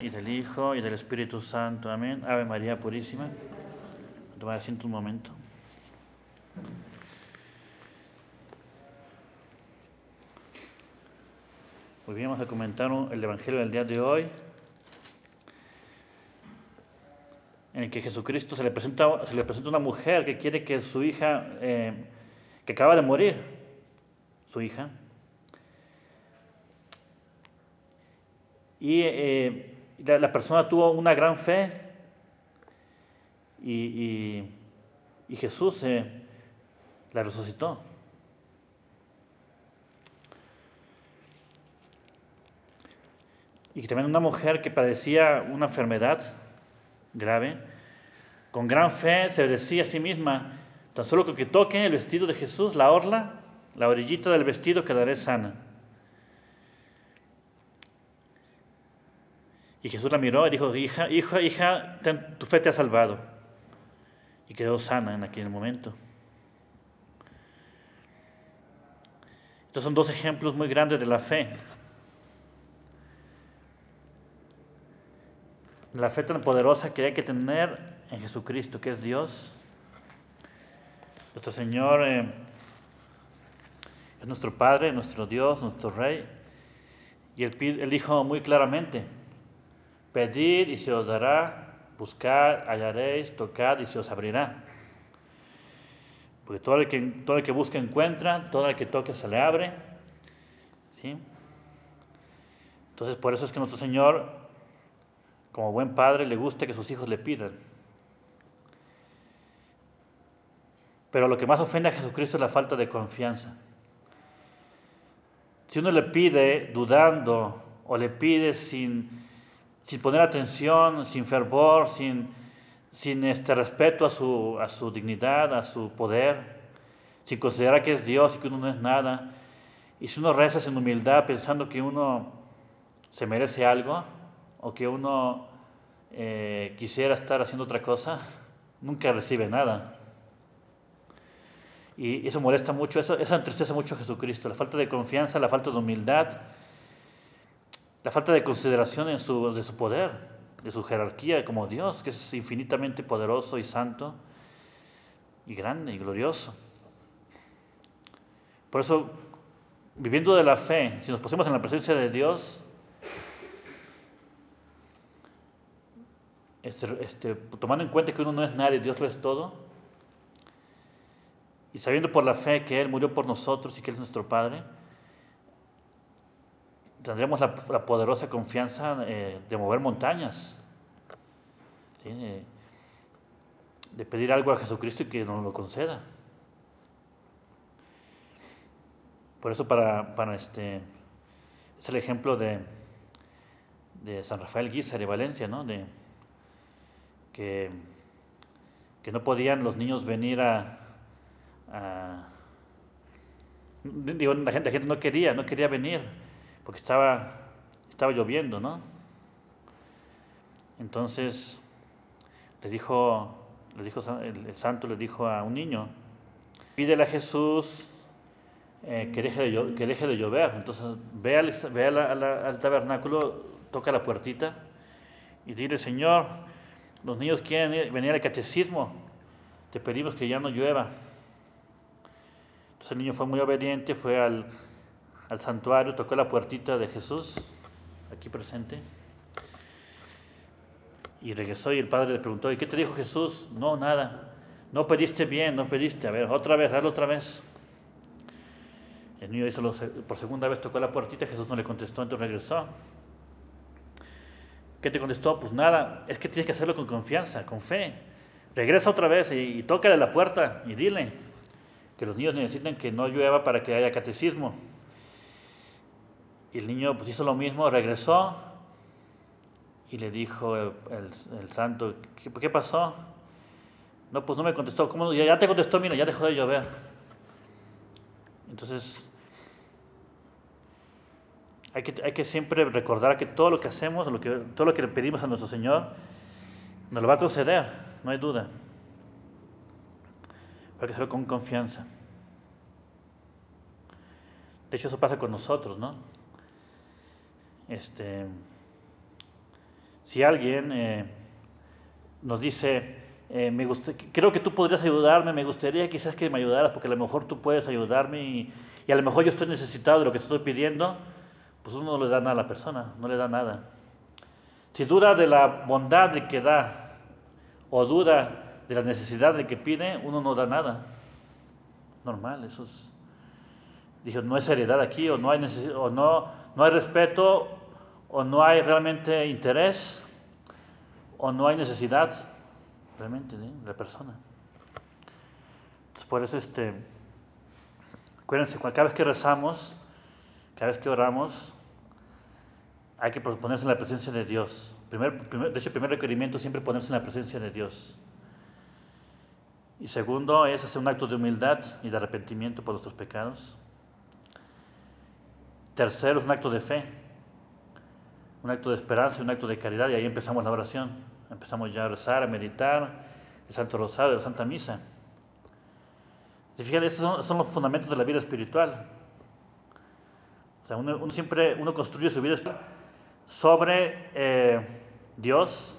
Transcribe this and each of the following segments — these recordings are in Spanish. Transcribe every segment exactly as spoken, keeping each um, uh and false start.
Y del Hijo, y del Espíritu Santo. Amén. Ave María Purísima. Tomar asiento un momento. Hoy bien, vamos a comentar el Evangelio del día de hoy, en el que Jesucristo se le presenta, se le presenta una mujer que quiere que su hija, eh, que acaba de morir, su hija, y eh, la, la persona tuvo una gran fe, y, y, y Jesús eh, la resucitó. Y también una mujer que padecía una enfermedad grave, con gran fe se decía a sí misma: tan solo con que toque el vestido de Jesús, la orla, la orillita del vestido, quedaré sana. Y Jesús la miró y dijo: hija, hija, hija, ten, tu fe te ha salvado. Y quedó sana en aquel momento. Estos son dos ejemplos muy grandes de la fe. La fe tan poderosa que hay que tener en Jesucristo, que es Dios. Nuestro Señor eh, es nuestro Padre, nuestro Dios, nuestro Rey. Y Él, él dijo muy claramente: pedid y se os dará, buscad, hallaréis, tocad y se os abrirá. Porque todo el que, todo el que busca encuentra, todo el que toque se le abre. ¿Sí? Entonces, por eso es que nuestro Señor, como buen padre, le gusta que sus hijos le pidan. Pero lo que más ofende a Jesucristo es la falta de confianza. Si uno le pide dudando, o le pide sin, sin poner atención, sin fervor, sin, sin este respeto a su, a su dignidad, a su poder, sin considerar que es Dios y que uno no es nada, y si uno reza sin humildad pensando que uno se merece algo, o que uno eh, quisiera estar haciendo otra cosa, nunca recibe nada. Y eso molesta mucho, eso, eso entristece mucho a Jesucristo, la falta de confianza, la falta de humildad, la falta de consideración en su, de su poder, de su jerarquía como Dios, que es infinitamente poderoso y santo y grande y glorioso. Por eso, viviendo de la fe, si nos pusimos en la presencia de Dios, este, este, tomando en cuenta que uno no es nadie, Dios lo es todo, y sabiendo por la fe que Él murió por nosotros y que Él es nuestro Padre, tendremos la, la poderosa confianza eh, de mover montañas, ¿sí? de, de pedir algo a Jesucristo y que nos lo conceda. Por eso para, para este, es el ejemplo de, de San Rafael Guízar de Valencia, ¿no? De, que, que no podían los niños venir a, a digo, la gente, la gente no quería, no quería venir, porque estaba, estaba lloviendo, ¿no? Entonces le dijo, le dijo el, el santo le dijo a un niño: pídele a Jesús eh, que, deje de, que deje de llover. Entonces ve, al, ve a la, a la, al tabernáculo, toca la puertita y dile: Señor, los niños quieren ir, venir al catecismo, te pedimos que ya no llueva. Entonces el niño fue muy obediente, fue al, al santuario, tocó la puertita de Jesús, aquí presente, y regresó, y el padre le preguntó: ¿y qué te dijo Jesús? No, nada. No pediste bien, no pediste. A ver, otra vez, hazlo otra vez. El niño hizo por segunda vez, tocó la puertita, Jesús no le contestó, entonces regresó. ¿Qué te contestó? Pues nada. Es que tienes que hacerlo con confianza, con fe. Regresa otra vez y, y tócale la puerta y dile que los niños necesitan que no llueva para que haya catecismo. Y el niño pues hizo lo mismo, regresó y le dijo el, el, el santo: ¿Qué, ¿qué pasó? No, pues no me contestó. ¿Cómo? Ya, ya te contestó, mira, ya dejó de llover. Entonces, hay que, hay que siempre recordar que todo lo que hacemos, lo que, todo lo que le pedimos a nuestro Señor, nos lo va a conceder, no hay duda. Pero hay que hacerlo con confianza. De hecho, eso pasa con nosotros, ¿no? Este, Si alguien eh, nos dice, eh, me gusta, creo que tú podrías ayudarme, me gustaría quizás que me ayudaras porque a lo mejor tú puedes ayudarme y, y a lo mejor yo estoy necesitado de lo que te estoy pidiendo, pues uno no le da nada a la persona, no le da nada. Si duda de la bondad del que da o duda de la necesidad del que pide, uno no da nada. Normal, eso es. Dijo, no hay seriedad aquí, o no hay neces- o no, no hay respeto, o no hay realmente interés, o no hay necesidad realmente de la persona. Entonces, por eso, este, acuérdense, cada vez que rezamos, cada vez que oramos, hay que ponerse en la presencia de Dios. Primer, primer, de hecho, el primer requerimiento es siempre ponerse en la presencia de Dios. Y segundo es hacer un acto de humildad y de arrepentimiento por nuestros pecados. Tercero es un acto de fe, un acto de esperanza y un acto de caridad, y ahí empezamos la oración. Empezamos ya a rezar, a meditar el Santo Rosario, la Santa Misa. Y fíjate, estos son, son los fundamentos de la vida espiritual. O sea, uno, uno siempre uno construye su vida espiritual sobre eh, Dios,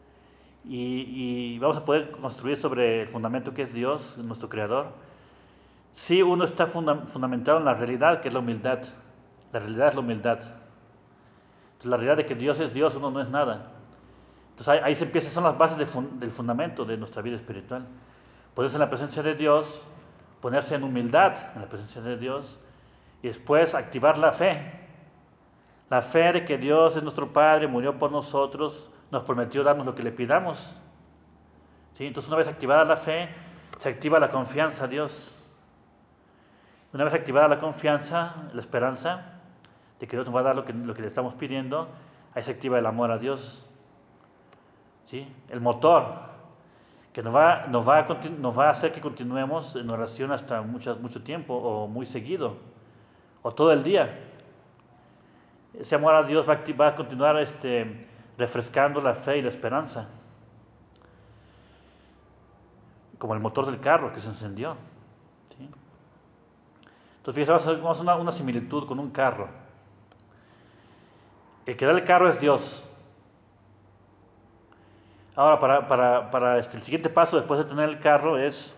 y, y vamos a poder construir sobre el fundamento que es Dios, nuestro Creador, si uno está funda, fundamentado en la realidad, que es la humildad. La realidad es la humildad. Entonces, la realidad de que Dios es Dios, uno no es nada. Entonces ahí, ahí se empiezan, son las bases de fun, del fundamento de nuestra vida espiritual. Ponerse en la presencia de Dios, ponerse en humildad en la presencia de Dios, y después activar la fe. La fe de que Dios es nuestro Padre, murió por nosotros, nos prometió darnos lo que le pidamos. ¿Sí? Entonces, una vez activada la fe, se activa la confianza a Dios. Una vez activada la confianza, la esperanza de que Dios nos va a dar lo que, lo que le estamos pidiendo, ahí se activa el amor a Dios. ¿Sí? El motor que nos va, nos, va a, nos va a hacer que continuemos en oración hasta mucho, mucho tiempo, o muy seguido, o todo el día. Ese amor a Dios va a, va a continuar este, refrescando la fe y la esperanza, como el motor del carro que se encendió. ¿Sí? Entonces, fíjense, vamos a hacer una, una similitud con un carro. El que da el carro es Dios. Ahora, para, para, para este, el siguiente paso después de tener el carro es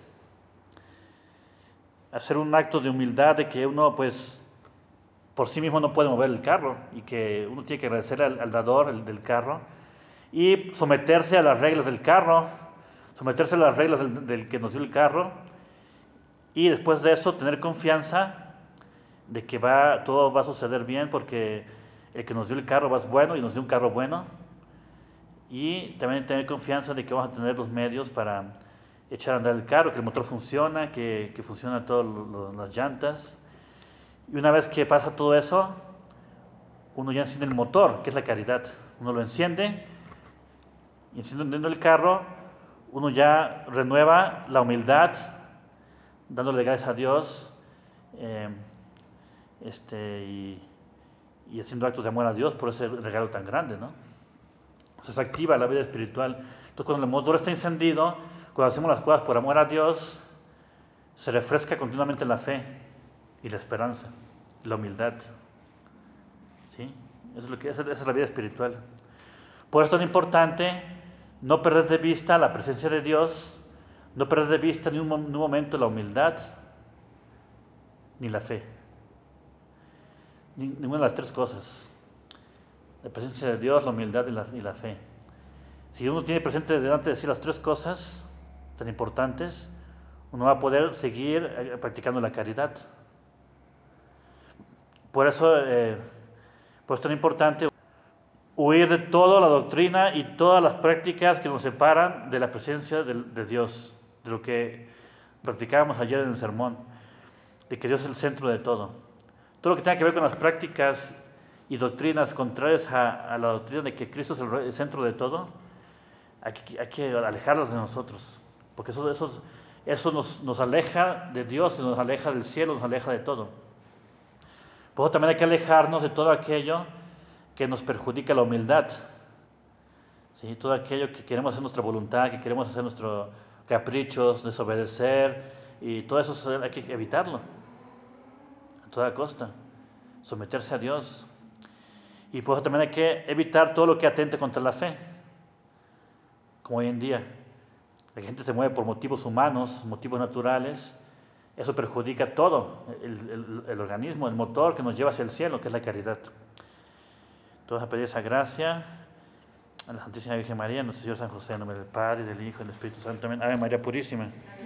hacer un acto de humildad, de que uno, pues, por sí mismo no puede mover el carro, y que uno tiene que agradecer al, al dador el, del carro, y someterse a las reglas del carro, someterse a las reglas del, del que nos dio el carro, y después de eso tener confianza de que va, todo va a suceder bien, porque el que nos dio el carro es bueno y nos dio un carro bueno, y también tener confianza de que vamos a tener los medios para echar a andar el carro, que el motor funciona, que, que funcionan todas las llantas. Y una vez que pasa todo eso, uno ya enciende el motor, que es la caridad. Uno lo enciende, y encendiendo el carro, uno ya renueva la humildad, dándole gracias a Dios, eh, este, y, y haciendo actos de amor a Dios por ese regalo tan grande, ¿no? Entonces se activa la vida espiritual. Entonces, cuando el motor está encendido, cuando hacemos las cosas por amor a Dios, se refresca continuamente la fe y la esperanza, la humildad. ¿Sí? Eso es lo que, esa es la vida espiritual. Por eso es tan importante no perder de vista la presencia de Dios, no perder de vista ni un, ni un momento la humildad, ni la fe. Ni, ninguna de las tres cosas. La presencia de Dios, la humildad y la, y la fe. Si uno tiene presente delante de sí las tres cosas tan importantes, uno va a poder seguir practicando la caridad. Por eso, eh, por eso es tan importante huir de toda la doctrina y todas las prácticas que nos separan de la presencia de, de Dios, de lo que practicábamos ayer en el sermón, de que Dios es el centro de todo. Todo lo que tenga que ver con las prácticas y doctrinas contrarias a, a la doctrina de que Cristo es el, el centro de todo, hay que, hay que alejarlas de nosotros, porque eso, eso, eso nos, nos aleja de Dios, nos aleja del cielo, nos aleja de todo. Por eso también hay que alejarnos de todo aquello que nos perjudica la humildad. ¿Sí? Todo aquello que queremos hacer nuestra voluntad, que queremos hacer nuestros caprichos, desobedecer, y todo eso hay que evitarlo a toda costa, someterse a Dios. Y por eso también hay que evitar todo lo que atente contra la fe, como hoy en día. La gente se mueve por motivos humanos, motivos naturales. Eso perjudica todo, el, el, el organismo, el motor que nos lleva hacia el cielo, que es la caridad. Entonces, a pedir esa gracia a la Santísima Virgen María, a nuestro Señor San José, en nombre del Padre, del Hijo y del Espíritu Santo. Amén. Ave María Purísima.